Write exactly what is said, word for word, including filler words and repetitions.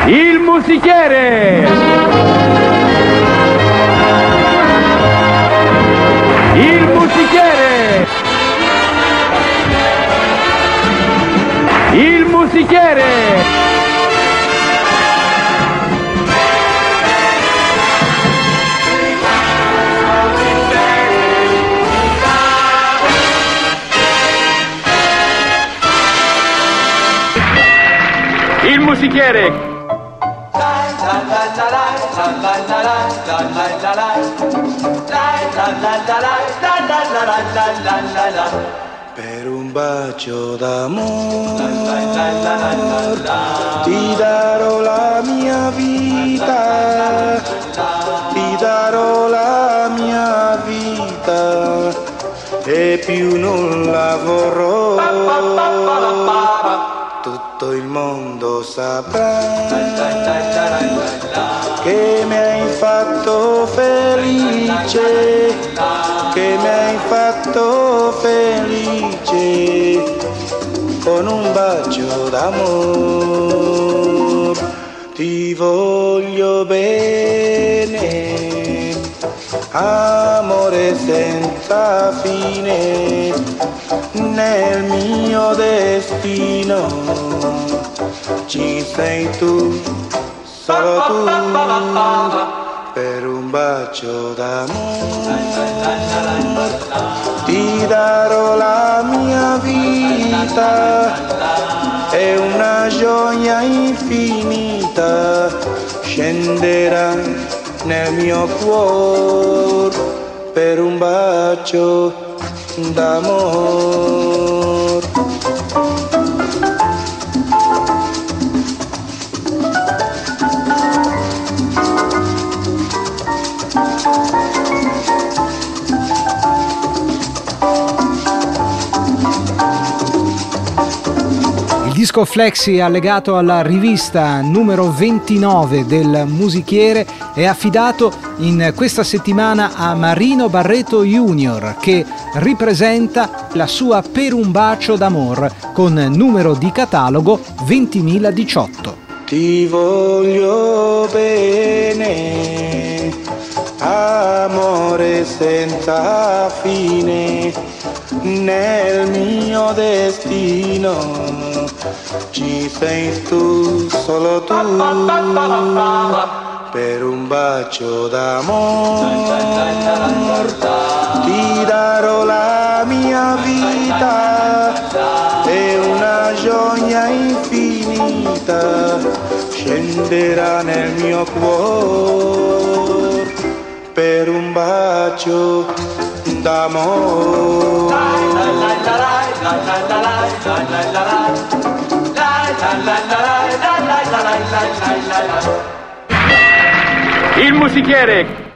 Il musichiere! Il musichiere! Il musichiere! Il musichiere! Per un bacio d'amore ti darò la mia vita, ti darò la mia vita e più non la vorrò. Tutto il mondo saprà che mi hai fatto felice, che mi hai fatto felice con un bacio d'amor. Ti voglio bene, amore senza fine, nel mio destino ci sei tu, solo tu, per un bacio d'amore ti darò la mia vita, è una gioia infinita, scenderà nel mio cuore per un bacio d'amor. Il disco Flexi allegato alla rivista numero ventinove del Musichiere è affidato in questa settimana a Marino Barreto Junior, che ripresenta la sua Per un bacio d'amor con numero di catalogo ventimila diciotto. Ti voglio bene, amore senza fine, nel mio destino ci sei tu, solo tu, per un bacio d'amor ti darò la mia vita, è una gioia infinita, scenderà nel mio cuore per un bacio d'amor. Il musichiere!